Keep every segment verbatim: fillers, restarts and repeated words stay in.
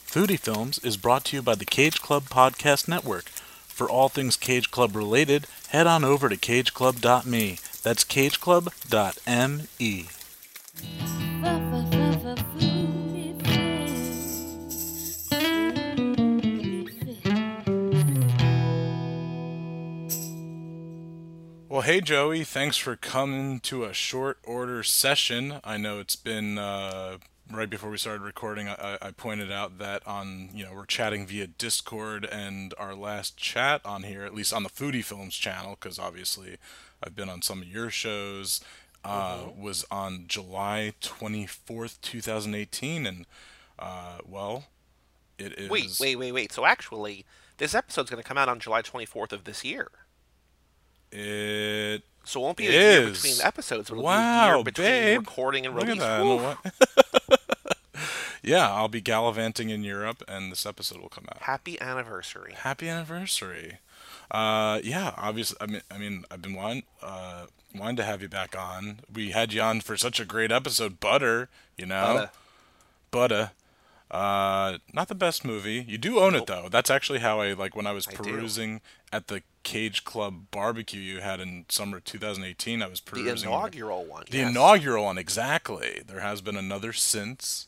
Foodie Films is brought to you by the Cage Club Podcast Network. For all things Cage Club related, head on over to cage club dot me. That's cage club dot me. Well, hey Joey, thanks for coming to a short order session. I know it's been uh, right before we started recording. I, I pointed out that on you know we're chatting via Discord, and our last chat on here, at least on the Foodie Films channel, because obviously I've been on some of your shows, uh, Mm-hmm. was on July twenty fourth, two thousand eighteen, and uh, well, it Wait, is wait, wait, wait. So actually, this episode's going to come out on July twenty-fourth of this year. it So it won't be a year between is. episodes, but it'll be a year Wow, between babe. recording and Look at release. that. I Woo! know what. Yeah, I'll be gallivanting in Europe, and this episode will come out. Happy anniversary. Happy anniversary. Uh, yeah, obviously. I mean, I mean, I've been wanting, uh, wanting to have you back on. We had you on for such a great episode, Butter. You But, know, uh, Butter. Uh, not the best movie. You do own it nope, though. That's actually how I like when I was I do. perusing at the Cage Club barbecue you had in summer twenty eighteen. I was The perusing your inaugural one, the yes. inaugural one, exactly. There has been another since.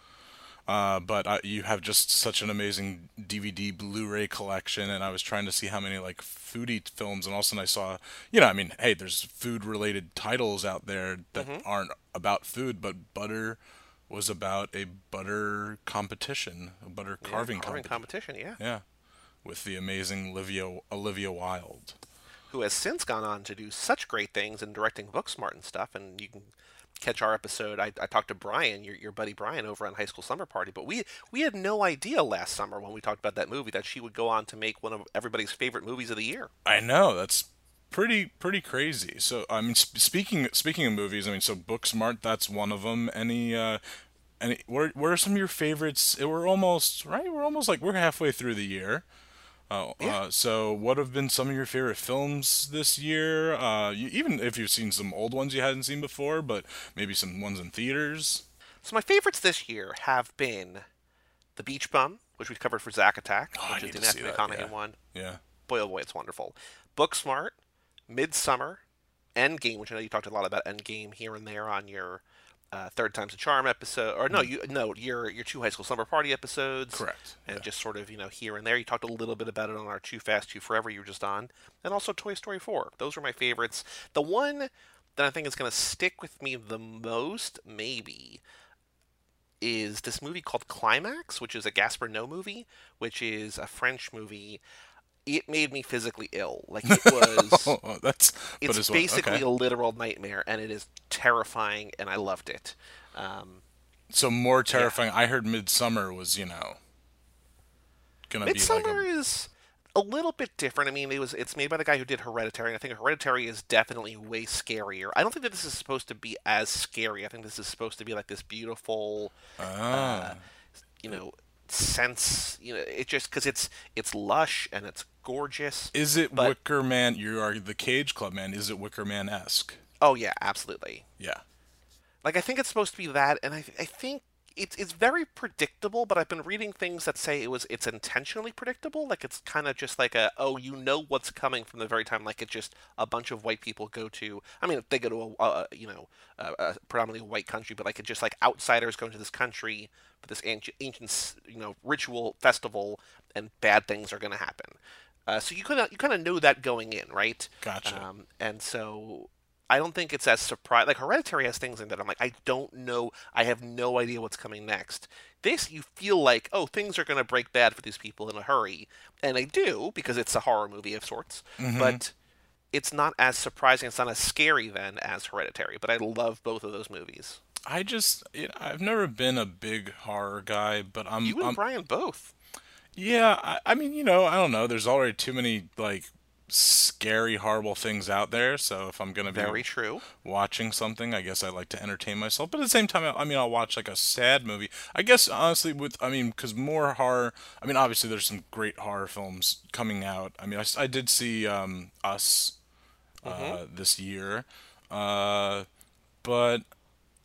Uh, but uh, you have just such an amazing D V D Blu-ray collection, and I was trying to see how many like foodie films, and all of a sudden I saw, you know, I mean, hey, there's food-related titles out there that Mm-hmm. aren't about food, but Butter was about a butter competition, a butter Yeah, carving carving competition. competition, yeah. Yeah, with the amazing Olivia Olivia Wilde. Who has since gone on to do such great things in directing Booksmart and stuff, and you can catch our episode. I, I talked to Brian, your, your buddy Brian, over on High School Summer Party, but we we had no idea last summer when we talked about that movie that she would go on to make one of everybody's favorite movies of the year. I know that's pretty pretty crazy. So I mean, sp- speaking speaking of movies, I mean, so Booksmart, that's one of them. Any uh, any what are, what are some of your favorites? Eh, We're almost right. We're almost like we're halfway through the year. Uh, Yeah. uh, so what have been some of your favorite films this year? Uh, you, even if you've seen some old ones you hadn't seen before, but maybe some ones in theaters. So my favorites this year have been The Beach Bum, which we covered for Zack Attack, Oh, I which is need the to see Matthew that. Yeah, McConaughey one. yeah. Boy, oh boy, it's wonderful. Booksmart, Midsummer, Endgame, which I know you talked a lot about Endgame here and there on your uh, Third Time's a Charm episode, or no, Mm, you no your your two High School Summer Party episodes, correct. and Yeah. just sort of you know here and there. You talked a little bit about it on our Too Fast, Too Forever you were just on, and also Toy Story four. Those were my favorites. The one that I think is going to stick with me the most, maybe, is this movie called Climax, which is a Gaspar Noé movie, which is a French movie. It made me physically ill. Like it was, Oh, that's but it's it's what? basically Okay. a literal nightmare, and it is terrifying, and I loved it. Um, So more yeah, terrifying. I heard Midsummer was, you know, gonna be like a. Midsummer is a little bit different. I mean, it was it's made by the guy who did Hereditary, and I think Hereditary is definitely way scarier. I don't think that this is supposed to be as scary. I think this is supposed to be like this beautiful, uh, Ah. you know, sense. You know, it just because it's it's lush and it's gorgeous, Is it but Wicker Man? You are the Cage Club man. Is it Wicker Man esque? oh yeah, absolutely. Yeah. Like I think it's supposed to be that, and I I think it's it's very predictable. But I've been reading things that say it was it's intentionally predictable. Like it's kind of just like a oh you know what's coming from the very time. Like it's just a bunch of white people go to. I mean they go to a, a you know a, a predominantly white country, but like it's just like outsiders go into this country for this ancient ancient you know ritual festival, and bad things are going to happen. Uh, so you kind of you kind of know that going in, right? Gotcha. Um, and so I don't think it's as surprising. Like Hereditary has things in that I'm like, I don't know. I have no idea what's coming next. This, you feel like, oh, things are going to break bad for these people in a hurry. And they do, because it's a horror movie of sorts. Mm-hmm. But it's not as surprising. It's not as scary then as Hereditary. But I love both of those movies. I just, you know, I've never been a big horror guy, but I'm, You and I'm, Brian both. yeah. I, I mean, you know, I don't know. There's already too many like scary, horrible things out there. So if I'm gonna be Very true. watching something, I guess I like to entertain myself. But at the same time, I I mean, I'll watch like a sad movie. I guess honestly, with I mean, because more horror. I mean, obviously, there's some great horror films coming out. I mean, I, s- I did see um, Us Hmm. uh, this year, uh, but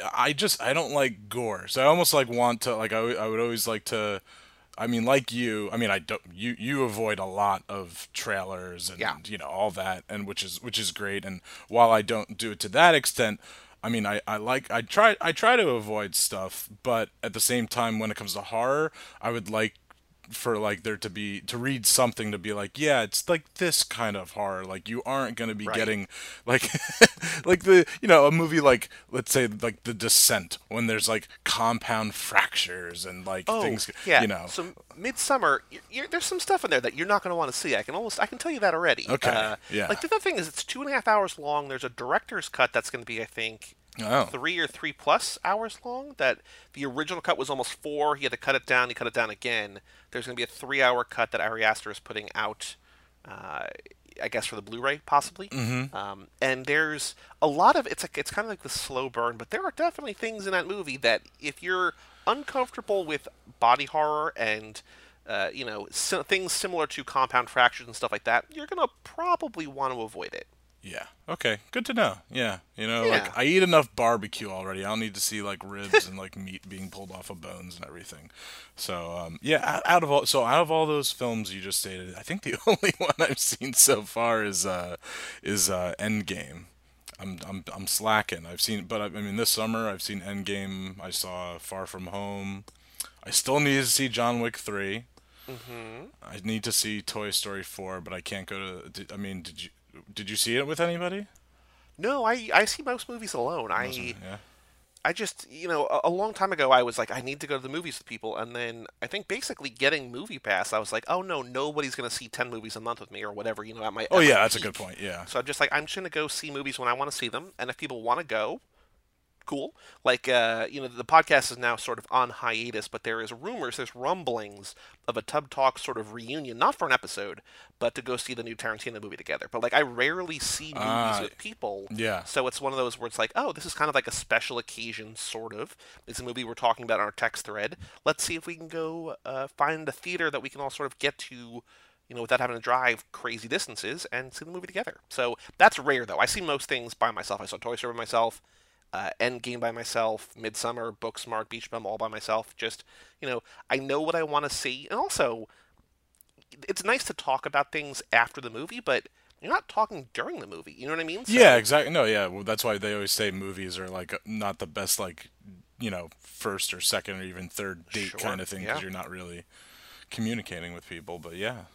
I just I don't like gore. So I almost like want to like I, w- I would always like to. I mean, like you, I mean, I don't. You you avoid a lot of trailers Yeah. and you know all that, and which is which is great. And while I don't do it to that extent, I mean, I, I like I try I try to avoid stuff, but at the same time, when it comes to horror, I would like for like there to be to read something to be like, yeah, it's like this kind of horror. Like you aren't going to be Right. getting like like the you know a movie like let's say like The Descent when there's like compound fractures and like Oh, things yeah. you know. So Midsummer, you're, you're, there's some stuff in there that you're not going to want to see. I can almost, I can tell you that already. Okay, Uh, yeah. like the other thing is, it's two and a half hours long. There's a director's cut that's going to be, I think, Oh. three or three plus hours long. That the original cut was almost four. He had to cut it down. He cut it down again. There's going to be a three-hour cut that Ari Aster is putting out. Uh, I guess for the Blu-ray, possibly. Mm-hmm. Um, and there's a lot of it's like it's kind of like the slow burn, but there are definitely things in that movie that if you're uncomfortable with body horror and uh, you know si- things similar to compound fractures and stuff like that, you're gonna probably want to avoid it. Yeah. Okay. Good to know. Yeah. You know, like Yeah. I eat enough barbecue already. I don't need to see like ribs and like meat being pulled off of bones and everything. So, um, yeah. o- Out of all, so out of all those films you just stated, I think the only one I've seen so far is uh, is uh, Endgame. I'm I'm I'm slacking. I've seen, but I, I mean, this summer I've seen Endgame. I saw Far From Home. I still need to see John Wick three. hmm I need to see Toy Story four, but I can't go to. Did, I mean, did you did you see it with anybody? No, I I see most movies alone. Wasn't I yeah. I just, you know, a, a long time ago, I was like, I need to go to the movies with people. And then I think basically getting Movie Pass, I was like, oh no, nobody's going to see ten movies a month with me or whatever, you know, at my, Oh at my yeah, that's a good peak. point. Yeah. So I'm just like, I'm just going to go see movies when I want to see them. And if people want to go, cool. Like, uh, you know, the podcast is now sort of on hiatus, but there is rumors, there's rumblings of a Tub Talk sort of reunion, not for an episode, but to go see the new Tarantino movie together. But like, I rarely see movies Uh with people, yeah. so it's one of those where it's like, oh, this is kind of like a special occasion, sort of. It's a movie we're talking about on our text thread. Let's see if we can go uh, find a theater that we can all sort of get to. You know, without having to drive crazy distances and see the movie together. So that's rare, though. I see most things by myself. I saw Toy Story by myself uh, Endgame by myself, Midsummer, Booksmart, Beach Bum all by myself. Just, you know, I know what I want to see. And also, it's nice to talk about things after the movie, but you're not talking during the movie. You know what I mean? Yeah, So, exactly. No, yeah. Well, that's why they always say movies are like not the best, like you know, first or second or even third date kind sure. of thing because Yeah. you're not really communicating with people. But yeah,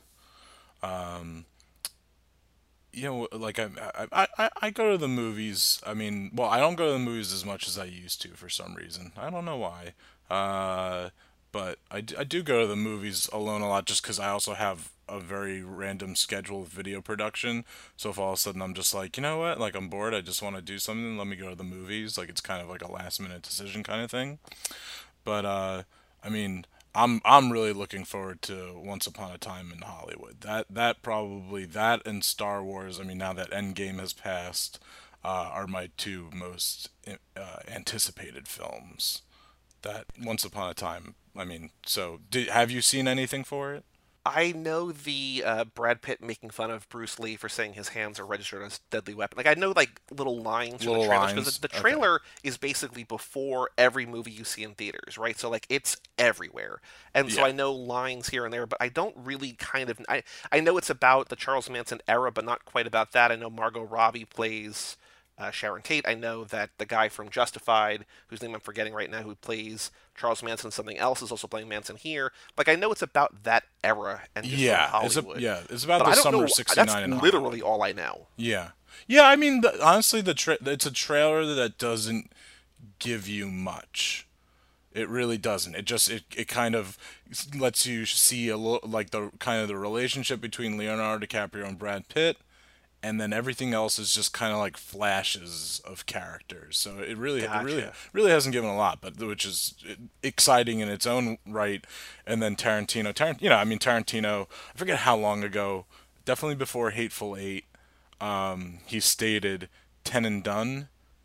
you know, like I, I, I, I go to the movies. I mean, well, I don't go to the movies as much as I used to for some reason. I don't know why. Uh, but I, d- I do go to the movies alone a lot just because I also have a very random schedule of video production. So if all of a sudden I'm just like, you know what, like I'm bored, I just want to do something, let me go to the movies. Like it's kind of like a last minute decision kind of thing. But uh, I mean, I'm I'm really looking forward to Once Upon a Time in Hollywood. That that probably that and Star Wars. I mean, now that Endgame has passed, uh, are my two most uh, anticipated films. That Once Upon a Time. I mean, so did, have you seen anything for it? I know the uh, Brad Pitt making fun of Bruce Lee for saying his hands are registered as deadly weapon. Like I know like little lines from the Little trailers because lines. the, the Okay. trailer is basically before every movie you see in theaters, right? So like it's everywhere, and so Yeah. I know lines here and there, but I don't really kind of I I know it's about the Charles Manson era, but not quite about that. I know Margot Robbie plays. Uh, Sharon Tate. I know that the guy from Justified, whose name I'm forgetting right now, who plays Charles Manson, something else, is also playing Manson here. Like I know it's about that era and just sort of Yeah. It's a Hollywood, yeah. It's about but the I don't summer know. of That's 'sixty-nine in literally Hollywood. all I know. Yeah. Yeah, I mean, the, honestly, the tra- it's a trailer that doesn't give you much. It really doesn't. It just it, it kind of lets you see a little like the kind of the relationship between Leonardo DiCaprio and Brad Pitt, and then everything else is just kind of like flashes of characters. So it really it really Gotcha. really hasn't given a lot, but which is exciting in its own right. And then Tarantino, Tarant, you know, I mean Tarantino. I forget how long ago, definitely before Hateful Eight, um, he stated ten and done.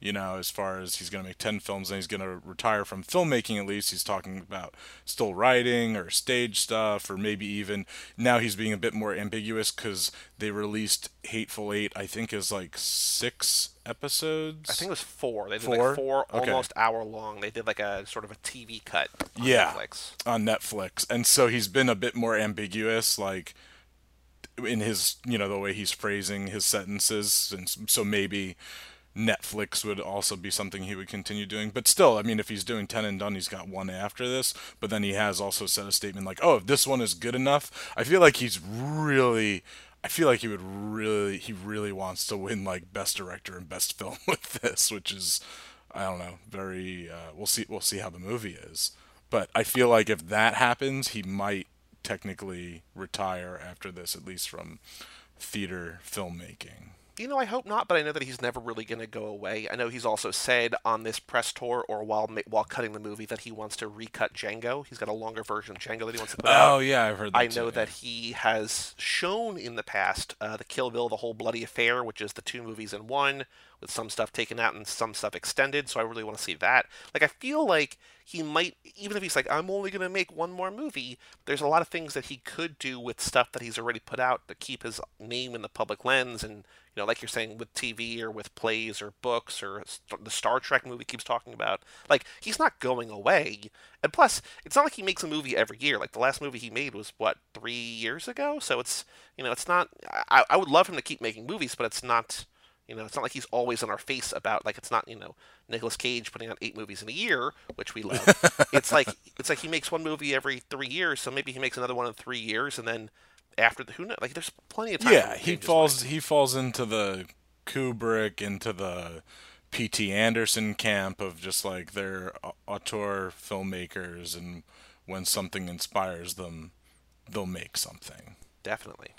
you know, as far as he's going to make ten films and he's going to retire from filmmaking at least. He's talking about still writing or stage stuff, or maybe even now he's being a bit more ambiguous because they released Hateful Eight, I think, is like six I think episodes. it was four. They did Four? like four Okay. almost hour long. They did like a sort of a T V cut on Yeah, Netflix. on Netflix. And so he's been a bit more ambiguous, like in his, you know, the way he's phrasing his sentences. And so maybe Netflix would also be something he would continue doing. But still, I mean, if he's doing ten and done, he's got one after this. But then he has also said a statement like, oh, if this one is good enough, I feel like he's really. I feel like he would really, he really wants to win like best director and best film with this, which is, I don't know, very. Uh, we'll see. We'll see how the movie is. But I feel like if that happens, he might technically retire after this, at least from theater filmmaking. You know, I hope not, but I know that he's never really going to go away. I know he's also said on this press tour or while ma- while cutting the movie that he wants to recut Django. He's got a longer version of Django that he wants to put Oh out. yeah, I've heard that I too. know Yeah. that he has shown in the past uh, the Kill Bill, the whole Bloody Affair, which is the two movies in one, with some stuff taken out and some stuff extended. So I really want to see that. Like, I feel like he might, even if he's like, I'm only going to make one more movie, there's a lot of things that he could do with stuff that he's already put out to keep his name in the public lens. And, you know, like you're saying, with T V or with plays or books or the Star Trek movie keeps talking about, like, he's not going away. And plus, it's not like he makes a movie every year. Like, the last movie he made was, what, three years ago? So it's, you know, it's not, I, I would love him to keep making movies, but it's not, you know, it's not like he's always in our face about, like, it's not, you know, Nicolas Cage putting out eight movies in a year, which we love. It's like, it's like he makes one movie every three years, so maybe he makes another one in three years, and then after the, who knows, like, there's plenty of time for him Yeah, to he change his falls mind. he falls into the Kubrick, into the P T. Anderson camp of just like they're au- auteur filmmakers, and when something inspires them, they'll make something. Definitely.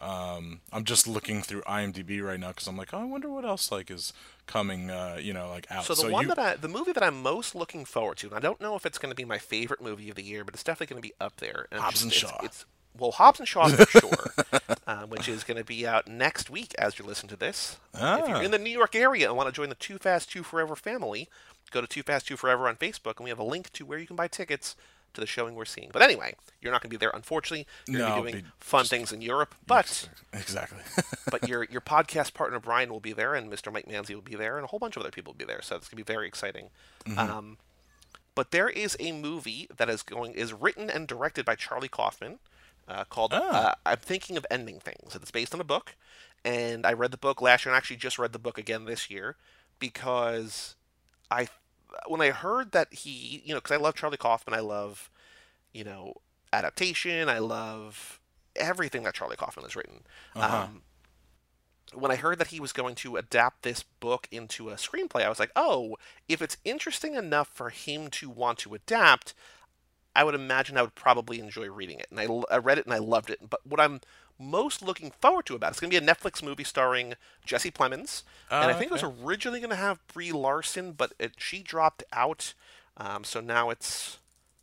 I'm just looking through IMDb right now because I'm like, oh, I wonder what else like is coming, uh, you know, like out. So the So one you, that I, the movie that I'm most looking forward to, and I don't know if it's going to be my favorite movie of the year, but it's definitely going to be up there. And Hobbs it's, and it's, Shaw. it's well, Hobbs and Shaw for sure, um, which is going to be out next week as you listen to this. Um, if you're Ah, in the New York area and want to join the Too Fast Too Forever family, go to Too Fast Too Forever on Facebook, and we have a link to where you can buy tickets to the showing we're seeing. But anyway, you're not going to be there, unfortunately. You're no, going to I'll be doing be fun just things in Europe, but exactly. but your your podcast partner Brian will be there, and Mister Mike Manzi will be there, and a whole bunch of other people will be there. So it's going to be very exciting. Um, but there is a movie that is going is written and directed by Charlie Kaufman, uh, called Ah, uh, "I'm Thinking of Ending Things." It's based on a book, and I read the book last year, and actually just read the book again this year because I when I heard that he, you know, because I love Charlie Kaufman, I love, you know, adaptation, I love everything that Charlie Kaufman has written. uh huh. Um, when I heard that he was going to adapt this book into a screenplay, I was like, oh, if it's interesting enough for him to want to adapt, I would imagine I would probably enjoy reading it. And I, I read it and I loved it. But what I'm most looking forward to about it, it's going to be a Netflix movie starring Jesse Plemons. And I Uh, think it was okay. originally going to have Brie Larson, but it, she dropped out. Um, so now it's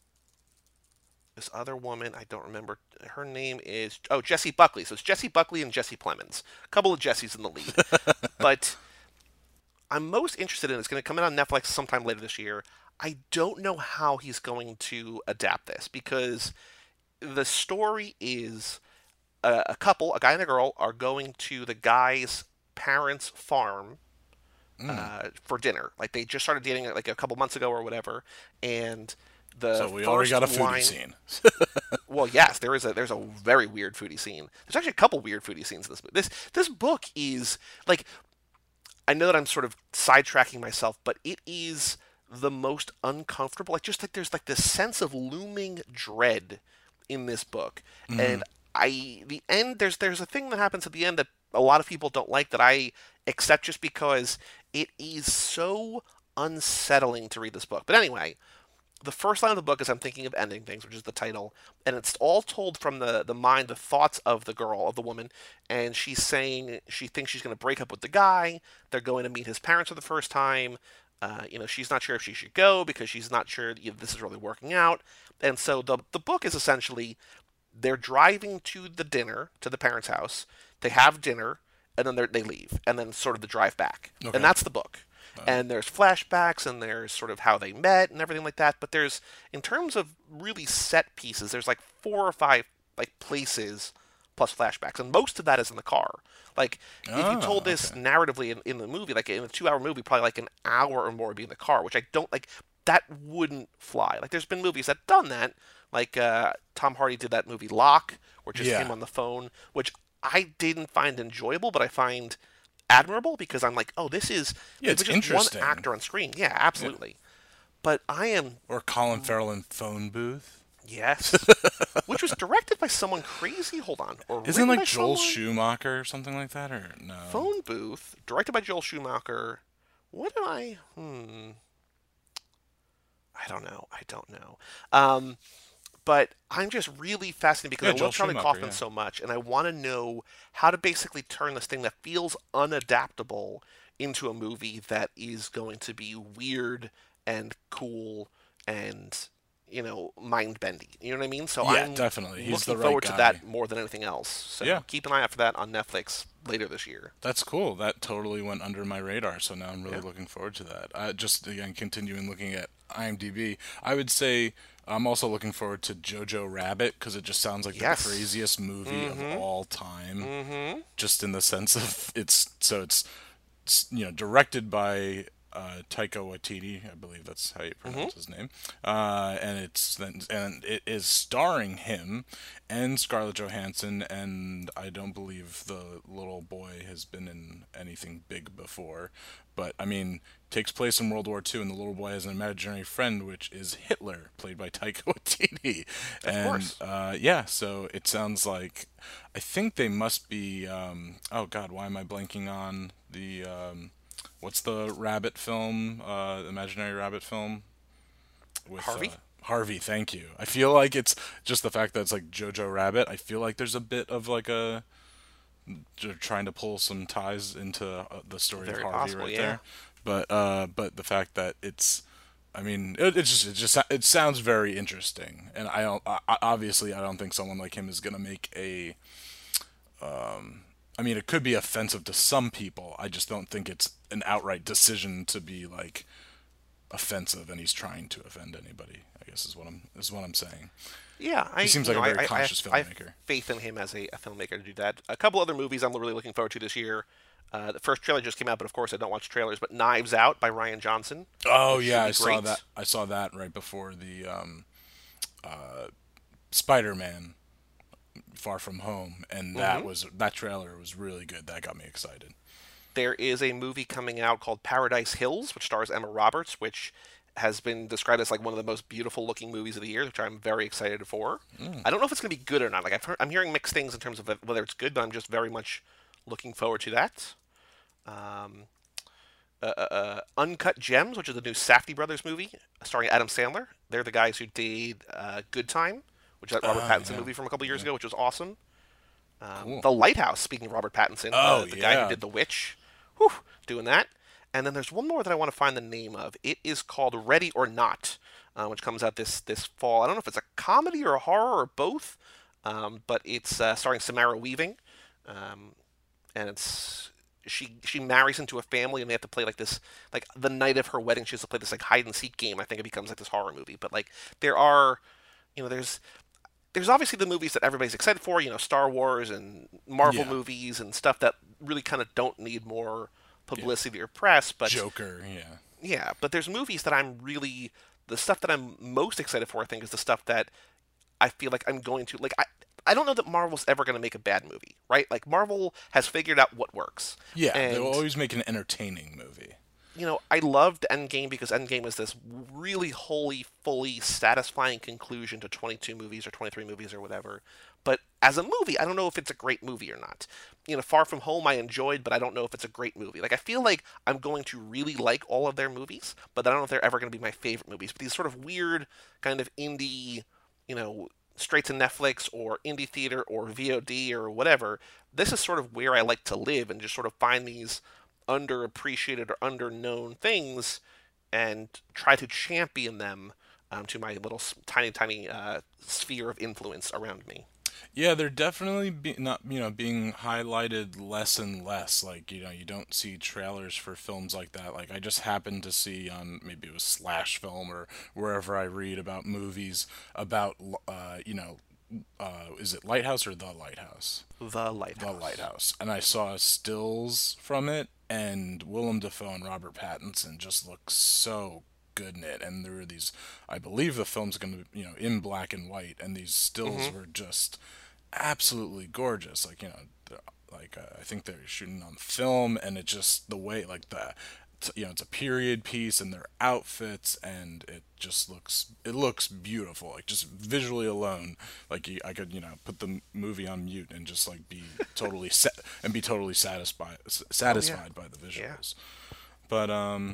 this other woman. I don't remember. Her name is, oh, Jessie Buckley. So it's Jessie Buckley and Jesse Plemons. A couple of Jessies in the lead. But I'm most interested in it's going to come out on Netflix sometime later this year. I don't know how he's going to adapt this because the story is a, a couple, a guy and a girl, are going to the guy's parents' farm Mm. uh, for dinner. Like they just started dating like a couple months ago or whatever, and the So we already first got a foodie line. scene. Well, yes, there is a there's a very weird foodie scene. There's actually a couple weird foodie scenes in this book. This this book is like I know that I'm sort of sidetracking myself, but it is the most uncomfortable. Like just like there's like this sense of looming dread in this book, Mm. and I the end there's there's a thing that happens at the end that a lot of people don't like that I accept just because it is so unsettling to read this book. But anyway, the first line of the book is I'm thinking of ending things, which is the title, and it's all told from the the mind, the thoughts of the girl, of the woman, and she's saying she thinks she's going to break up with the guy. They're going to meet his parents for the first time. Uh, you know, she's not sure if she should go because she's not sure if this is really working out. And so the the book is essentially they're driving to the dinner to the parents' house. They have dinner, and then they leave, and then sort of the drive back, and Okay. that's the book. Uh, And there's flashbacks and there's sort of how they met and everything like that. But there's, in terms of really set pieces, there's like four or five like places plus flashbacks, and most of that is in the car. Like if you told oh, this okay. narratively in, in the movie, like in a two-hour movie, probably like an hour or more would be in the car, which I don't like. That wouldn't fly. Like there's been movies that done that. Like uh, Tom Hardy did that movie Lock, where just him Yeah. on the phone, which I didn't find enjoyable, but I find admirable because I'm like, oh, this is Yeah, if it's it's just one interesting. actor on screen, yeah, Yeah. absolutely. But I am Or Colin Farrell in Phone Booth. yes, which was directed by someone crazy. Hold on, or Isn't it written like by Joel someone. Schumacher or something like that? Or no? Phone Booth, directed by Joel Schumacher. What did I? Hmm. I don't know. I don't know. Um, but I'm just really fascinated because Yeah, I Joel love Charlie Schumacher. Kaufman Yeah. so much, and I want to know how to basically turn this thing that feels unadaptable into a movie that is going to be weird and cool and you know mind bendy. You know what I mean? So Yeah, I'm definitely. He's looking the right forward to that guy. more than anything else. So Yeah, keep an eye out for that on Netflix later this year. that's cool. That totally went under my radar, so now I'm really Yeah. looking forward to that. Uh, just again, continuing looking at IMDb, I would say I'm also looking forward to Jojo Rabbit because it just sounds like the Yes. craziest movie of Mm-hmm. all time. Mm-hmm. Just in the sense of it's so it's, it's you know directed by uh, Taika Waititi, I believe that's how you Mm-hmm. pronounce his name, uh, and it's and it is starring him and Scarlett Johansson, and I don't believe the little boy has been in anything big before, but I mean takes place in World War Two, and the little boy has an imaginary friend, which is Hitler, played by Taika Waititi, Of and course. uh, yeah, so it sounds like I think they must be. Um, oh God, why am I blanking on the? Um, what's the rabbit film? Uh, imaginary rabbit film with Harvey. uh, Harvey. Thank you. I feel like it's just the fact that it's like Jojo Rabbit. I feel like there's a bit of like a j- trying to pull some ties into uh, the story of Very Harvey possible. right Yeah. there. But uh, but the fact that it's I mean, it, it just it just it sounds very interesting, and I don't I, obviously I don't think someone like him is gonna make a I mean, it could be offensive to some people. I just don't think it's an outright decision to be like offensive, and he's trying to offend anybody. I guess is what I'm is what I'm saying. Yeah, He I seems you like know a I very I, I, have, conscious I have filmmaker. faith in him as a, a filmmaker to do that. A couple other movies I'm really looking forward to this year. Uh, the first trailer just came out, but of course I don't watch trailers. But Knives Out by Ryan Johnson, Oh which should yeah, be I saw that. great. I saw that right before the um, Spider-Man Far From Home, and that Hmm. was that trailer was really good. That got me excited. There is a movie coming out called Paradise Hills, which stars Emma Roberts, which has been described as like one of the most beautiful looking movies of the year, which I'm very excited for. Mm. I don't know if it's going to be good or not. Like I've heard, I'm hearing mixed things in terms of whether it's good, but I'm just very much looking forward to that. Um, uh, uh, uh, Uncut Gems, which is the new Safdie brothers movie starring Adam Sandler. They're the guys who did uh, Good Time, which is that Robert Oh Pattinson yeah, movie from a couple years yeah, ago, which was awesome. Um, cool. The Lighthouse, speaking of Robert Pattinson, Oh the the guy who yeah. did The Witch, whew, doing that. And then there's one more that I want to find the name of. It is called Ready or Not, uh, which comes out this this fall. I don't know if it's a comedy or a horror or both, um, but it's uh, starring Samara Weaving, um, and it's she she marries into a family and they have to play like this like the night of her wedding she has to play this like hide and seek game. I think it becomes like this horror movie, but like there are you know there's there's obviously the movies that everybody's excited for, you know, Star Wars and Marvel Yeah, movies and stuff that really kind of don't need more yeah. publicity or press. But Joker. Yeah. yeah, but there's movies that I'm really the stuff that I'm most excited for. I think is the stuff that I feel like I'm going to like. I I don't know that Marvel's ever going to make a bad movie, right? Like Marvel has figured out what works, Yeah, they will and always make an entertaining movie. you know, I loved Endgame because Endgame is this really wholly, fully satisfying conclusion to twenty-two movies or twenty-three movies or whatever. But as a movie, I don't know if it's a great movie or not. You know, Far From Home I enjoyed, but I don't know if it's a great movie. Like I feel like I'm going to really like all of their movies, but I don't know if they're ever going to be my favorite movies. But these sort of weird kind of indie, you know, straight to Netflix or indie theater or V O D or whatever, this is sort of where I like to live and just sort of find these underappreciated or underknown things and try to champion them um, to my little tiny, tiny uh, sphere of influence around me. Yeah, they're definitely be, not, you know, being highlighted less and less. Like, you know, you don't see trailers for films like that. Like, I just happened to see on maybe it was Slash Film or wherever I read about movies about, uh, you know, uh, is it Lighthouse or The Lighthouse? The The Lighthouse. Lighthouse. And I saw stills from it, and Willem Dafoe and Robert Pattinson just look so good in it. And there were these, I believe the film's going to be, you know, in black and white, and these Hmm. stills were just absolutely gorgeous. Like, you know, like uh, I think they're shooting on film, and it just the way like the you know it's a period piece and their outfits, and it just looks it looks beautiful. Like just visually alone, like you, I could you know put the movie on mute and just like be totally set and be totally satisfied Oh yeah, satisfied by the yeah. visuals. But um,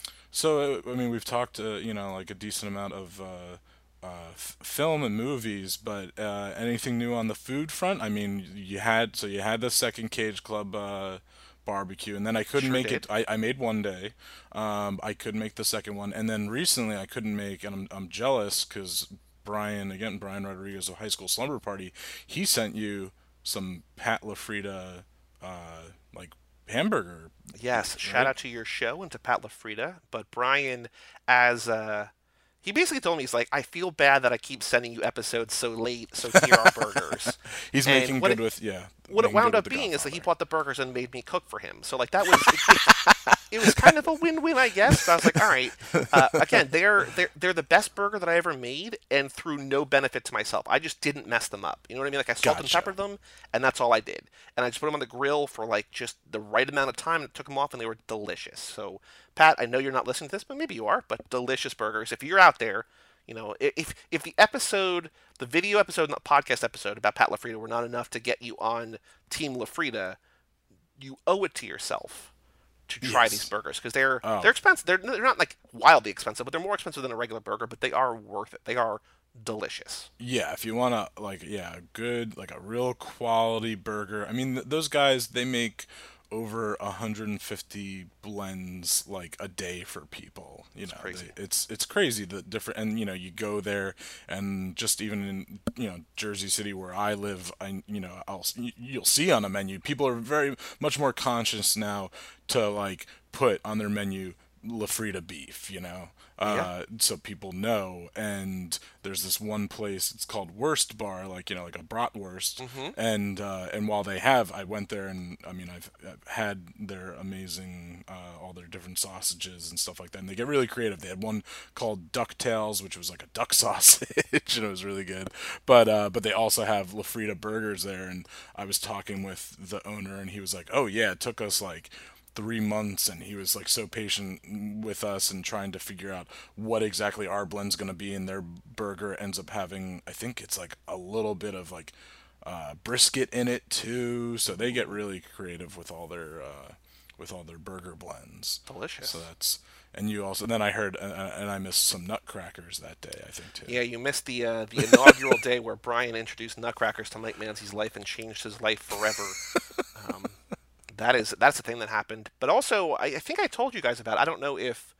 so I mean, we've talked, uh, you know, like a decent amount of uh, uh, f- film and movies, but uh, anything new on the food front? I mean, you had so you had the second Cage Club uh, barbecue, and then I couldn't Sure make it. did. I, I made one day. Um, I couldn't make the second one, and then recently I couldn't make, and I'm I'm jealous because Brian again, Brian Rodriguez of High School Slumber Party, he sent you some Pat LaFrida uh, like hamburger Yes, beef, shout right? out to your show and to Pat LaFrida. But Brian, as uh, he basically told me, he's like, I feel bad that I keep sending you episodes so late, so here are burgers. He's And making what good it with yeah, what it making wound good with up the being is that he Godfather. bought the burgers and made me cook for him. So like that was it, it, it was kind of a win-win, I guess. But I was like, all right, uh, again, they're they're they're the best burger that I ever made, and through no benefit to myself. I just didn't mess them up. You know what I mean? Like I salt and Gotcha. peppered them, and that's all I did. And I just put them on the grill for like just the right amount of time. And took them off, and they were delicious. So Pat, I know you're not listening to this, but maybe you are. But delicious burgers. If you're out there, you know, if if the episode, the video episode, not podcast episode about Pat LaFrida were not enough to get you on Team LaFrida, you owe it to yourself to try these Yes. burgers because they're Oh, they're expensive. They're they're not like wildly expensive, but they're more expensive than a regular burger. But they are worth it. They are delicious. yeah. If you want to, like, yeah, a good, like a real quality burger. I mean, th- those guys, they make over one hundred fifty blends like a day for people. You It's know, crazy. they, it's it's crazy the different, and you know, you go there, and just even in you know Jersey City where I live, I you know, I'll you- you'll see on a menu, people are very much more conscious now to like put on their menu Lafrida beef, you know, Yeah. uh, so people know. And there's this one place, it's called Wurst Bar, like you know, like a bratwurst. Mm-hmm. And uh, and while they have, I went there, and I mean, I've, I've had their amazing, uh, all their different sausages and stuff like that. And they get really creative. They had one called Ducktails, which was like a duck sausage, and it was really good. But uh, but they also have Lafrida burgers there. And I was talking with the owner, and he was like, "Oh yeah, it took us like." Three months, and he was like so patient with us and trying to figure out what exactly our blend's going to be. And their burger ends up having, I think it's like a little bit of like uh, brisket in it too, so they get Ooh, really creative with all their uh, with all their burger blends. So delicious. that's, and you also, then I heard, uh, and I missed some nutcrackers that day, I think too. Yeah, you missed the uh, the inaugural day where Brian introduced Nutcrackers to Mike Manzi's life and changed his life forever. Um, that is that's the thing that happened. But also, I, I think I told you guys about. I don't know if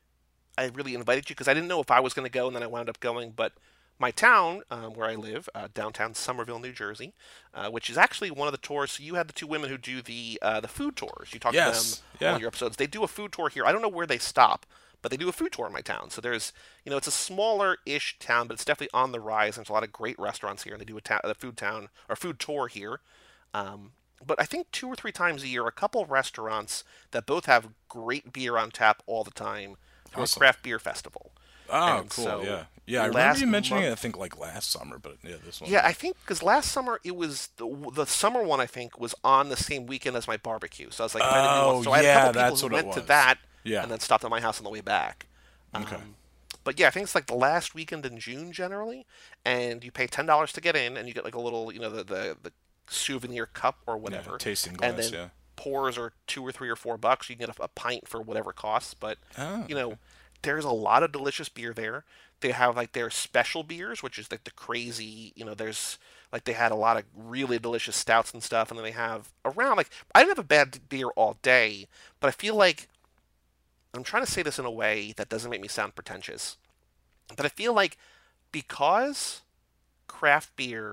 I really invited you because I didn't know if I was going to go, and then I wound up going. But my town, um, where I live, uh, downtown Somerville, New Jersey, uh, which is actually one of the tours. So you had the two women who do the uh, the food tours. You talked to them Yes, on one yeah, of your episodes. They do a food tour here. I don't know where they stop, but they do a food tour in my town. So there's, you know, it's a smaller-ish town, but it's definitely on the rise. There's a lot of great restaurants here, and they do a, ta- a food town or food tour here. Um, but I think two or three times a year, a couple of restaurants that both have great beer on tap all the time through a awesome. craft beer festival. Oh, And cool, so yeah, yeah. I remember you last mentioning it. I month, think like last summer, but yeah, this one, yeah, I yeah. think because last summer it was the, the summer one. I think was on the same weekend as my barbecue, so I was like, if I didn't do one, Oh, so I had a couple yeah, people that's who what it went to was. that Yeah. and then stopped at my house on the way back. Okay. Um, but yeah, I think it's like the last weekend in June generally, and you pay ten dollars to get in, and you get like a little, you know, the the, the souvenir cup or Yeah, whatever, tasting and glass. then Yeah. pours are two or three or four bucks. You can get a, a pint for whatever it costs, but Oh, you okay. know, there's a lot of delicious beer there. They have like their special beers, which is like the crazy, you know, there's like they had a lot of really delicious stouts and stuff, and then they have around like I didn't have a bad beer all day, but I feel like I'm trying to say this in a way that doesn't make me sound pretentious, but I feel like because craft beer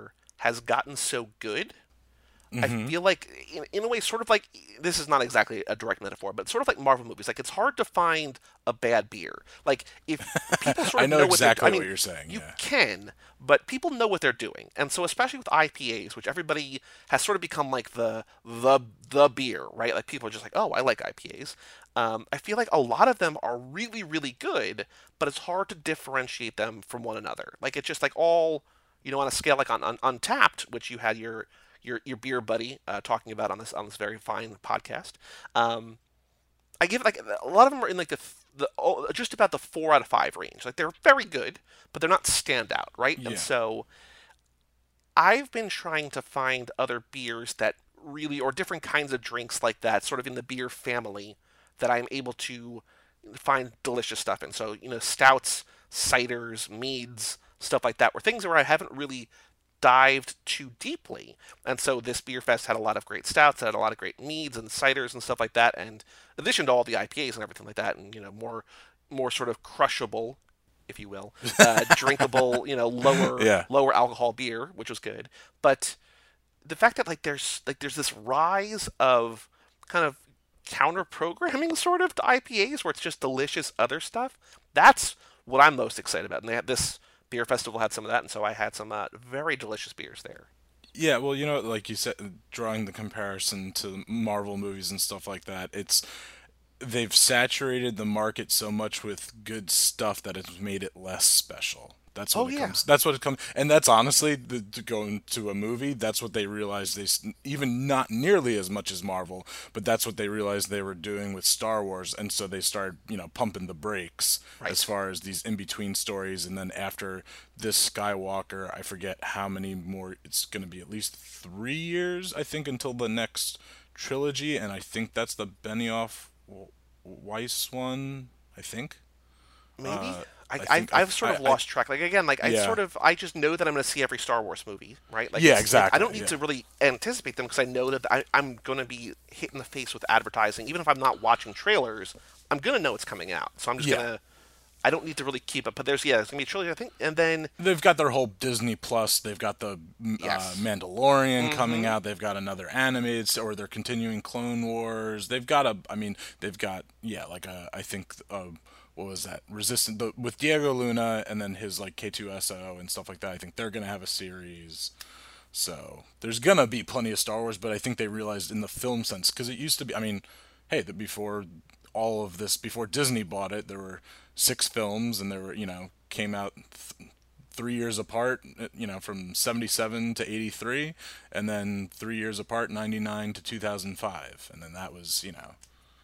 has gotten so good. I Hmm. feel like, in, in a way, sort of like this is not exactly a direct metaphor, but sort of like Marvel movies. Like it's hard to find a bad beer. Like if people sort I of know know what they're, I exactly what mean, you're saying. you Yeah. can, but people know what they're doing, and so especially with I P As, which everybody has sort of become like the the the beer, right? Like people are just like, oh, I like I P As. Um, I feel like a lot of them are really really good, but it's hard to differentiate them from one another. Like it's just like all you know on a scale like on, on Untapped, which you had your your your beer buddy uh, talking about on this on this very fine podcast. Um, I give it like a lot of them are in like the the oh, just about the four out of five range. Like they're very good, but they're not standout, right? And Yeah. so I've been trying to find other beers that really or different kinds of drinks like that, sort of in the beer family, that I'm able to find delicious stuff in. So you know, stouts, ciders, meads, stuff like that, were things where I haven't really dived too deeply. And so this beer fest had a lot of great stouts, it had a lot of great meads and ciders and stuff like that. And in addition to all the I P As and everything like that, and you know more more sort of crushable, if you will, uh, drinkable, you know, lower Yeah. lower alcohol beer, which was good. But the fact that like there's like there's this rise of kind of counter programming sort of to I P As where it's just delicious other stuff. That's what I'm most excited about. And they had this beer festival had some of that, and so I had some uh, very delicious beers there. Yeah, well, you know, like you said, drawing the comparison to Marvel movies and stuff like that, it's they've saturated the market so much with good stuff that it's made it less special. That's what Oh it yeah, comes. That's what it comes, and that's honestly the, to go into a movie. That's what they realized they s- even not nearly as much as Marvel, but that's what they realized they were doing with Star Wars, and so they started, you know, pumping the brakes as right. far as these in between stories. And then after this Skywalker, I forget how many more. It's going to be at least three years, I think, until the next trilogy, and I think that's the Benioff Weiss one. I think. Maybe. Uh, I, I I've, think I, I've sort I, of I lost track. Like again, like I yeah, sort of I just know that I'm going to see every Star Wars movie, right? Like yeah, it's like I exactly, don't need yeah, to really anticipate them because I know that I, I'm going to be hit in the face with advertising. Even if I'm not watching trailers, I'm going to know it's coming out. So I'm just yeah. going to. I don't need to really keep up. But there's yeah, there's going to be a trilogy, I think, and then They've got their whole Disney Plus. They've got the mm, uh, yes. Mandalorian coming Mm-hmm. out. They've got another animated, or they're continuing Clone Wars. They've got a, I mean, they've got yeah, like a, I think, uh, what was that? Resistant the, with Diego Luna and then his like K two S O and stuff like that. I think they're gonna have a series. So there's gonna be plenty of Star Wars, but I think they realized in the film sense because it used to be. I mean, hey, the, before all of this, before Disney bought it, there were six films, and there were you know came out th- three years apart. You know, from seventy-seven to eighty-three, and then three years apart, ninety-nine to two thousand five, and then that was you know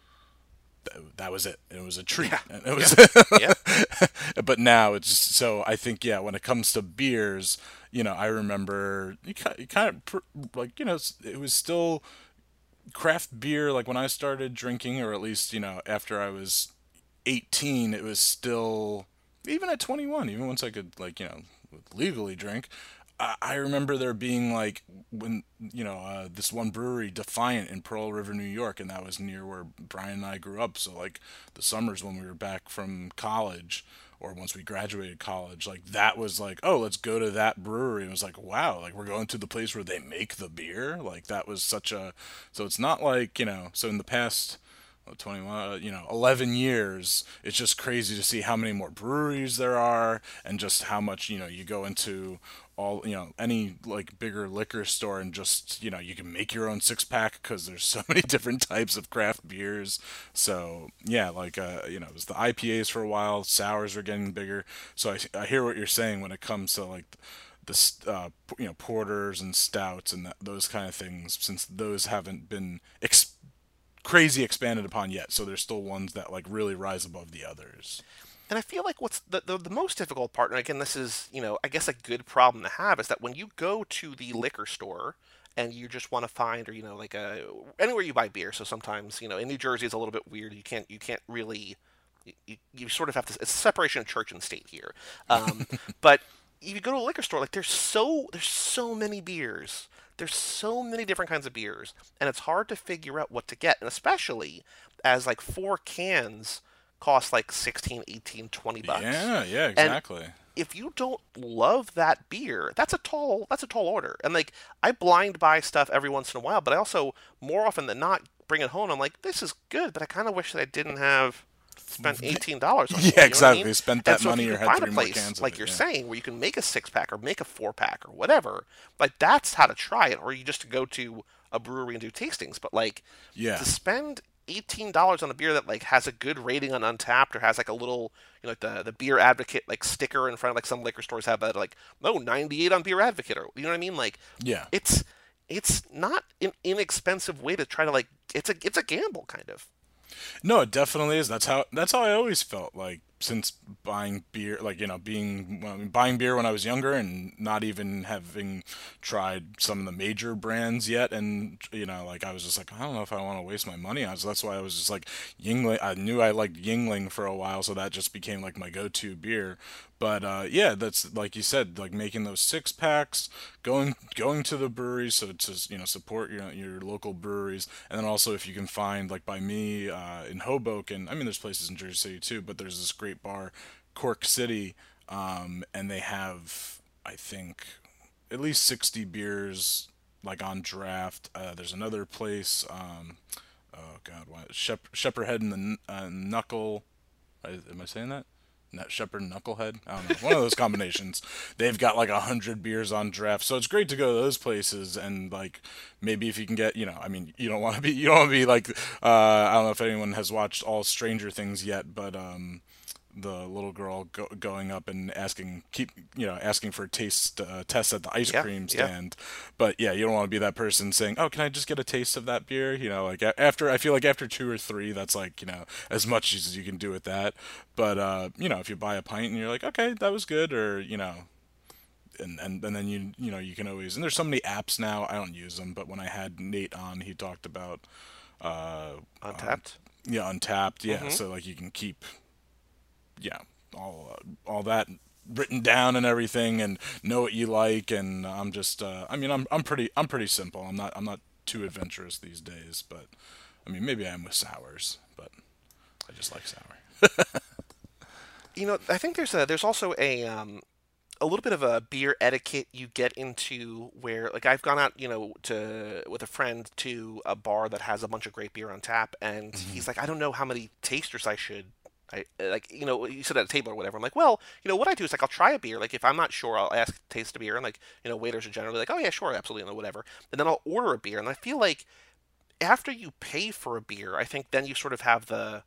that was it. It was a treat. Yeah. And it Yeah. was, Yeah. but now it's just, so I think yeah. When it comes to beers, you know, I remember you kind of pr- like you know it was still craft beer. Like when I started drinking, or at least you know after I was eighteen, it was still even at twenty-one. Even once I could like you know legally drink, I, I remember there being like when you know uh, this one brewery, Defiant, in Pearl River, New York, and that was near where Brian and I grew up. So like the summers when we were back from college, or once we graduated college, like that was like, oh, let's go to that brewery. And it was like, wow, like we're going to the place where they make the beer. Like that was such a, so it's not like, you know, so in the past uh, twenty-one, uh, you know, eleven years, it's just crazy to see how many more breweries there are and just how much, you know, you go into all, you know, any like bigger liquor store and just, you know, you can make your own six pack because there's so many different types of craft beers. So, yeah, like, uh, you know, it was the I P As for a while, sours are getting bigger. So I, I hear what you're saying when it comes to like the uh, you know porters and stouts and that, those kind of things, since those haven't been ex- crazy expanded upon yet. So there's still ones that like really rise above the others. And I feel like what's the, the the most difficult part, and again, this is you know I guess a good problem to have, is that when you go to the liquor store and you just want to find, or you know like a anywhere you buy beer. So sometimes you know in New Jersey it's a little bit weird. You can't you can't really you, you sort of have to it's separation of church and state here. Um, but if you go to a liquor store, like there's so there's so many beers. There's so many different kinds of beers, and it's hard to figure out what to get, and especially as like four cans cost like sixteen, eighteen, twenty bucks. Yeah, yeah, And exactly. if you don't love that beer, that's a tall that's a tall order. And like I blind buy stuff every once in a while, but I also more often than not bring it home. And I'm like, this is good, but I kind of wish that I didn't have spent eighteen dollars on it. Yeah, You know what I mean? exactly. Spent And that so if money you or can had find a three more place cans of like it. you're Yeah. saying where you can make a six pack or make a four pack or whatever, like that's how to try it. Or you just go to a brewery and do tastings. But like Yeah. to spend eighteen dollars on a beer that like has a good rating on Untapped or has like a little you know like the the beer advocate like sticker in front of like some liquor stores have that like no ninety-eight on beer advocate or you know what I mean like Yeah. it's it's not an inexpensive way to try to like it's a it's a gamble kind of. No, it definitely is. That's how that's how I always felt like since buying beer, like you know, being well, I mean, buying beer when I was younger and not even having tried some of the major brands yet, and you know, like I was just like, I don't know if I want to waste my money on. So that's why I was just like Yingling. I knew I liked Yingling for a while, so that just became like my go-to beer. But uh, yeah, that's like you said, like making those six packs, going going to the breweries, so to you know support your your local breweries, and then also if you can find like by me uh, in Hoboken, I mean there's places in Jersey City too, but there's this great bar, Cork City, um, and they have I think at least sixty beers like on draft. Uh, there's another place, um, oh god, what Shep- Shepherdhead and the Kn- uh, Knuckle. Am I saying that? Nut Shepherd and Knucklehead. I don't know. One of those combinations. They've got like a hundred beers on draft, so it's great to go to those places and like maybe if you can get, you know, I mean, you don't want to be, you don't want to be like, uh, I don't know if anyone has watched all Stranger Things yet, but um, the little girl go- going up and asking keep you know asking for a taste uh, test at the ice Yeah, cream yeah. stand, but yeah, you don't want to be that person saying, oh, can I just get a taste of that beer, you know like a- after I feel like after two or three that's like you know as much as you can do with that. But uh you know if you buy a pint and you're like, okay, that was good, or you know and, and and then you you know you can always, and there's so many apps now, I don't use them, but when I had Nate on, he talked about uh um, Untapped. yeah, Untapped, yeah, Mm-hmm. so like you can keep yeah, all uh, all that written down and everything, and know what you like. And I'm just, uh, I mean, I'm I'm pretty I'm pretty simple. I'm not I'm not too adventurous these days, but I mean, maybe I am with sours, but I just like sour. You know, I think there's a there's also a um a little bit of a beer etiquette you get into where like I've gone out, you know, to with a friend to a bar that has a bunch of great beer on tap and Hmm. he's like, I don't know how many tasters I should I like you know you sit at a table or whatever. I'm like, well, you know what I do is like I'll try a beer. Like if I'm not sure, I'll ask to taste a beer, and like you know waiters are generally like, oh yeah, sure, absolutely, and whatever. And then I'll order a beer, and I feel like after you pay for a beer, I think then you sort of have the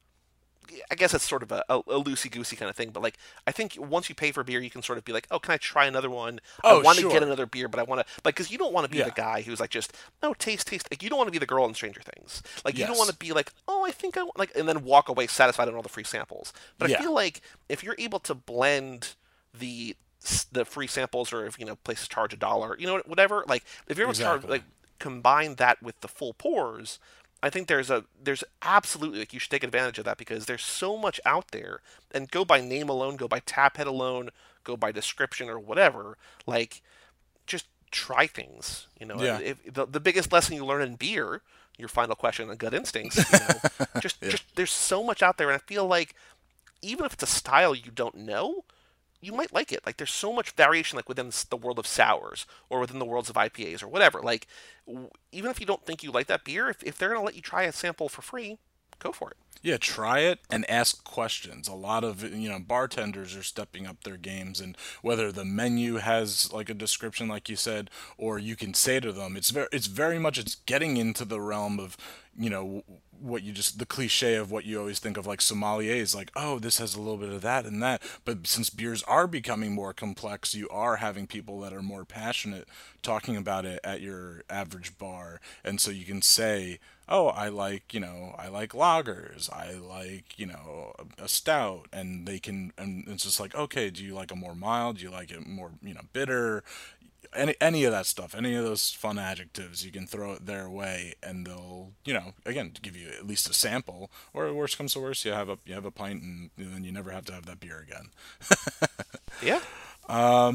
I guess it's sort of a, a, a loosey goosey kind of thing, but like I think once you pay for beer, you can sort of be like, oh, can I try another one? I Oh, want to get sure. another beer, but I want to like because you don't want to be the Yeah. guy who's like just no taste taste like you don't want to be the girl in Stranger Things. Like you don't want Yes. to be like oh I think I want like and then walk away satisfied on all the free samples. But I Yeah. feel like if you're able to blend the the free samples or if you know places charge a dollar, you know whatever like if you're able to charge Exactly. like combine that with the full pours, I think there's a there's absolutely like you should take advantage of that because there's so much out there and go by name alone, go by tap head alone, go by description or whatever. Like just try things. You know, Yeah. if the, the biggest lesson you learn in beer, your final question on gut instincts. You know, just Yeah. just there's so much out there, and I feel like even if it's a style you don't know, you might like it. Like there's so much variation like within the world of sours or within the worlds of I P As or whatever. Like w- even if you don't think you like that beer, if, if they're going to let you try a sample for free, go for it. Yeah, try it and ask questions. A lot of, you know, bartenders are stepping up their games, and whether the menu has like a description like you said, or you can say to them, it's very it's very much it's getting into the realm of, you know, what you just the cliche of what you always think of like sommeliers, like, oh, this has a little bit of that and that. But since beers are becoming more complex, you are having people that are more passionate talking about it at your average bar. And so you can say, oh, I like, you know, I like lagers, I like, you know, a, a stout, and they can, and it's just like, okay, do you like a more mild? Do you like it more, you know, bitter? Any any of that stuff, any of those fun adjectives, you can throw it their way, and they'll, you know, again, give you at least a sample. Or worst comes to worst, you have a you have a pint, and then you never have to have that beer again. Yeah.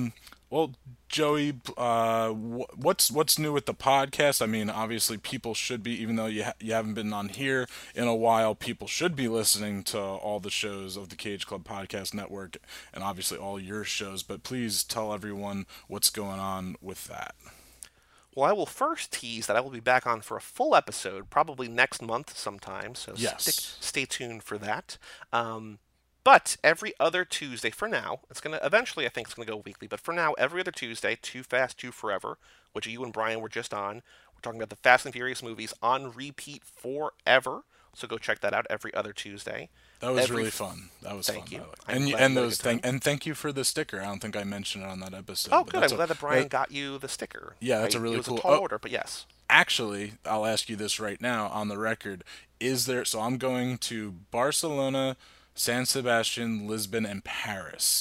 Well, Joey, uh, wh- what's what's new with the podcast? I mean, obviously, people should be, even though you ha- you haven't been on here in a while, people should be listening to all the shows of the Cage Club Podcast Network, and obviously all your shows. But please tell everyone what's going on with that. Well, I will first tease that I will be back on for a full episode, probably next month sometime. So stick, Yes. stay tuned for that. Um, but every other Tuesday for now, it's gonna eventually. I think it's gonna go weekly. But for now, every other Tuesday, Too Fast, Too Forever, which you and Brian were just on. We're talking about the Fast and Furious movies on repeat forever. So go check that out every other Tuesday. That was Every really fun. That was fun. Thank I you. like. I'm And you- glad and you had a those good thing time. and thank you for the sticker. I don't think I mentioned it on that episode, Oh, but good. that's I'm a glad that Brian that, got you the sticker. yeah, I, that's a it really was a cool. tall Oh, order, but yes. actually, I'll ask you this right now on the record. Is there, so I'm going to Barcelona, San Sebastian, Lisbon, and Paris.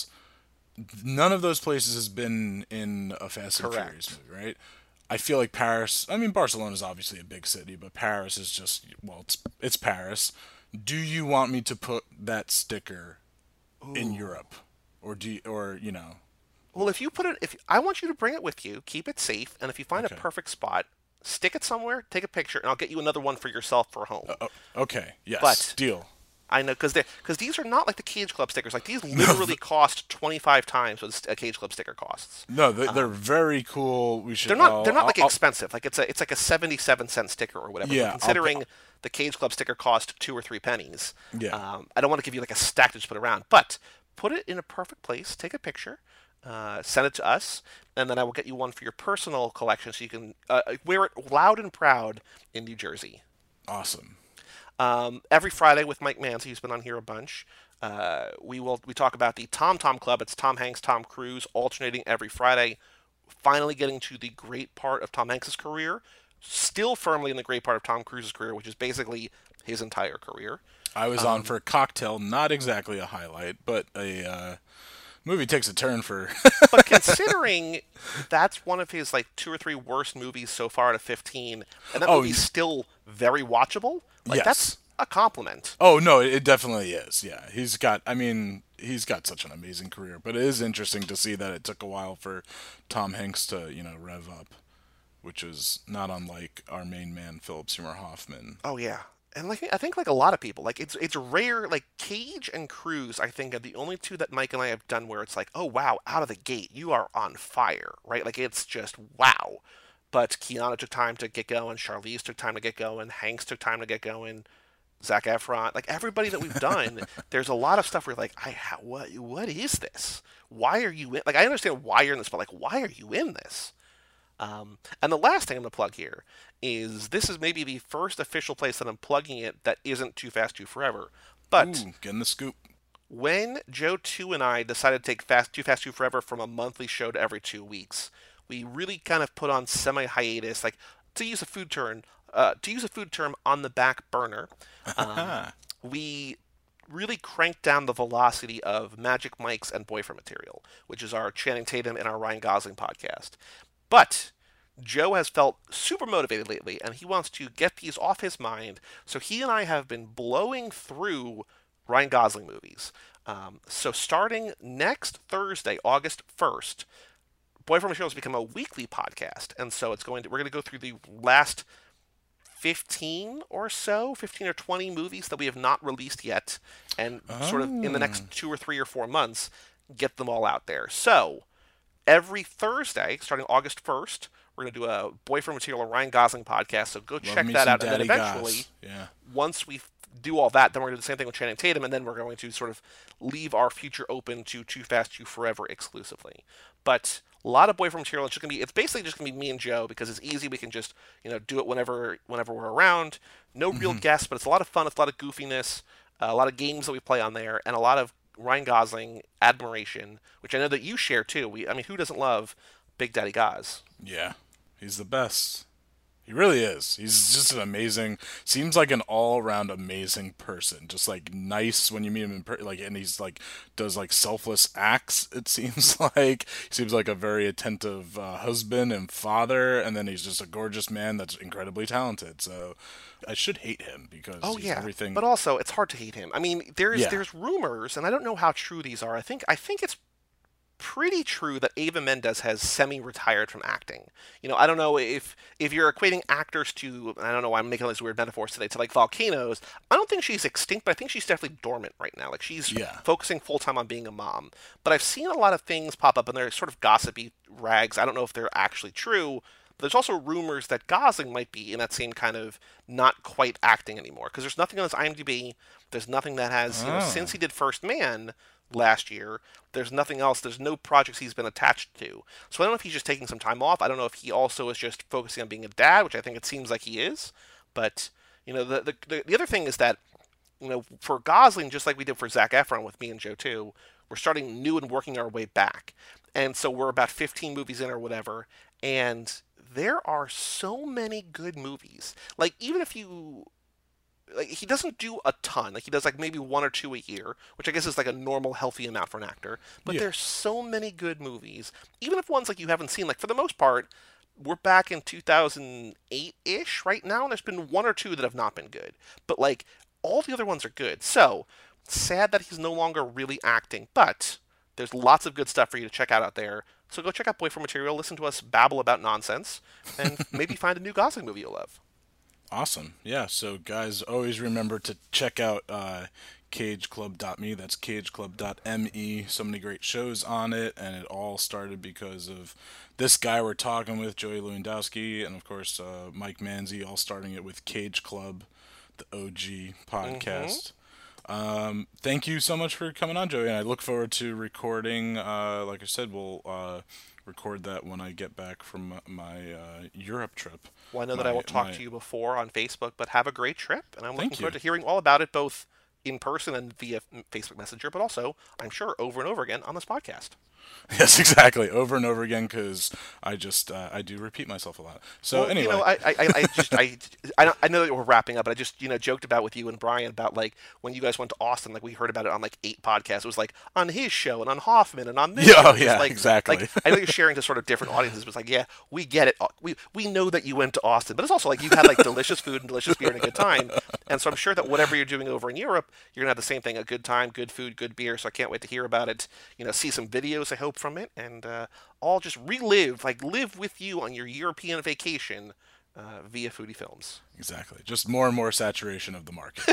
None of those places has been in a Fast and Furious Correct. movie, right? I feel like Paris, I mean, Barcelona is obviously a big city, but Paris is just, well, it's, it's Paris. Do you want me to put that sticker in Ooh. Europe? Or do you, or, you know, Well, if you put it, if I want you to bring it with you, keep it safe, and if you find a okay. perfect spot, stick it somewhere, take a picture, and I'll get you another one for yourself for home. Uh, okay, yes, But deal. I know because they because these are not like the Cage Club stickers. Like these No, literally cost twenty five times what a Cage Club sticker costs. no, they- they're Um, very cool. We they're should, not they're I'll, not I'll, like I'll expensive. Like it's a it's like a seventy seven cent sticker or whatever. But yeah, I'll, considering the Cage Club sticker cost two or three pennies, yeah. um, I don't want to give you like a stack to just put around. But put it in a perfect place. Take a picture. Uh, send it to us, and then I will get you one for your personal collection, so you can uh, wear it loud and proud in New Jersey. Awesome. Um, every Friday with Mike Manzi, who's been on here a bunch, uh, we will we talk about the Tom Tom Club. It's Tom Hanks, Tom Cruise, alternating every Friday. Finally, getting to the great part of Tom Hanks's career, still firmly in the great part of Tom Cruise's career, which is basically his entire career. I was on Um, for a cocktail, not exactly a highlight, but a uh, movie takes a turn for. but considering that's one of his like two or three worst movies so far out of fifteen, and that Oh, movie's still very watchable, like yes. that's a compliment. Oh no, it definitely is. Yeah, he's got. I mean, he's got such an amazing career. But it is interesting to see that it took a while for Tom Hanks to, you know, rev up, which is not unlike our main man, Philip Seymour Hoffman. Oh yeah. And like I think like a lot of people, like it's it's rare like Cage and Cruise I think are the only two that Mike and I have done where it's like, "Oh wow, out of the gate, you are on fire." Right? Like it's just wow. But Keanu took time to get going, Charlize took time to get going, Hanks took time to get going, Zac Efron, like everybody that we've done, there's a lot of stuff where you're like, I ha- what what is this? Why are you in like I understand why you're in this, but like why are you in this? Um, and the last thing I'm going to plug here is this is maybe the first official place that I'm plugging it that isn't Too Fast, Too Forever. But Ooh, getting the scoop. when Joe two and I decided to take Fast, Too Fast, Too Forever from a monthly show to every two weeks, we really kind of put on semi hiatus, like to use a food term, uh, to use a food term on the back burner. Um, we really cranked down the velocity of Magic Mike's and Boyfriend Material, which is our Channing Tatum and our Ryan Gosling podcast. But Joe has felt super motivated lately, and he wants to get these off his mind. So he and I have been blowing through Ryan Gosling movies. Um, so starting next Thursday, August first, Boyfriend Material has become a weekly podcast, and so it's going to we're going to go through the last fifteen or so, fifteen or twenty movies that we have not released yet, and sort of in the Oh, next two or three or four months, get them all out there. So every Thursday, starting August first, we're going to do a Boyfriend Material and Ryan Gosling podcast. So go love check me that some out. And then Daddy eventually, Goss. Yeah. once we do all that, then we're going to do the same thing with Channing Tatum. And then we're going to sort of leave our future open to Too Fast, Too Forever exclusively. But a lot of Boyfriend Material. It's just going to be, it's basically just going to be me and Joe because it's easy. We can just, you know, do it whenever, whenever we're around. No real Hmm. guests, but it's a lot of fun. It's a lot of goofiness, uh, a lot of games that we play on there, and a lot of Ryan Gosling admiration, which I know that you share too. We, I mean, who doesn't love Big Daddy Goz? Yeah, he's the best. He really is. He's just an amazing. Seems like an all-around amazing person. Just like nice when you meet him in per- like, and he's like does like selfless acts. It seems like he seems like a very attentive uh, husband and father, and then he's just a gorgeous man that's incredibly talented. So I should hate him because Oh he's yeah, everything. but also it's hard to hate him. I mean, there's Yeah. there's rumors, and I don't know how true these are. I think I think it's pretty true that Eva Mendes has semi-retired from acting. You know, I don't know if if you're equating actors to, I don't know why I'm making all these weird metaphors today, to like volcanoes. I don't think she's extinct, but I think she's definitely dormant right now. Like she's Yeah. focusing full time on being a mom. But I've seen a lot of things pop up, and they're sort of gossipy rags. I don't know if they're actually true. But there's also rumors that Gosling might be in that same kind of not quite acting anymore, because there's nothing on his IMDb. There's nothing that has, you know, Oh. since he did First Man last year, there's nothing else. There's no projects he's been attached to. So I don't know if he's just taking some time off. I don't know if he also is just focusing on being a dad, which I think it seems like he is. But, you know, the the, the other thing is that, you know, for Gosling, just like we did for Zac Efron with Me and Joe too, we're starting new and working our way back. And so we're about fifteen movies in or whatever, and there are so many good movies. Like, even if you like, he doesn't do a ton. Like, he does like maybe one or two a year, which I guess is like a normal, healthy amount for an actor. But Yeah. there's so many good movies, even if ones like you haven't seen. Like, for the most part, we're back in two thousand eight-ish right now, and there's been one or two that have not been good. But like, all the other ones are good. So sad that he's no longer really acting, but there's lots of good stuff for you to check out out there. So go check out Boyfriend Material, listen to us babble about nonsense, and maybe find a new Gosling movie you'll love. Awesome. Yeah, so guys, always remember to check out uh, cage club dot me. That's cage club dot me. So many great shows on it, and it all started because of this guy we're talking with, Joey Lewandowski, and of course uh, Mike Manzi, all starting it with Cage Club, the O G podcast. Um, thank you so much for coming on, Joey, and I look forward to recording. Uh, like I said, we'll uh, record that when I get back from my uh, Europe trip. Well, I know that My- I will talk my- to you before on Facebook, but have a great trip, and I'm looking Thank forward you. to hearing all about it, both in person and via Facebook Messenger, but also, I'm sure, over and over again on this podcast. Yes, exactly, over and over again, because I just uh, I do repeat myself a lot. So Well, anyway, you know, I, I, I just, I, I, don't- I know that we're wrapping up, but I just, you know, joked about with you and Brian about like when you guys went to Austin, like we heard about it on like eight podcasts. It was like on his show and on Hoffman and on this. Yeah, show. oh, Just, yeah, like, exactly. Like I know you're sharing to sort of different audiences, but it's like, yeah, we get it. We we know that you went to Austin, but it's also like you had like delicious food and delicious beer and a good time. And so I'm sure that whatever you're doing over in Europe, you're gonna have the same thing: a good time, good food, good beer. So I can't wait to hear about it. You know, see some videos, I hope, from it, and uh, all just relive, like live with you on your European vacation uh, via Foodie Films. exactly, just more and more saturation of the market.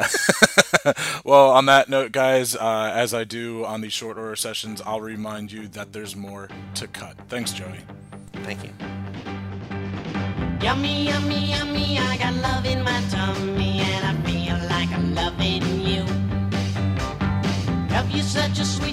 Well, on that note, guys, uh, as I do on these short order sessions, I'll remind you that there's more to cut. Thanks, Joey. Thank you. Yummy, yummy, yummy, I got love in my tummy and I feel like I'm loving you. Love you such a sweet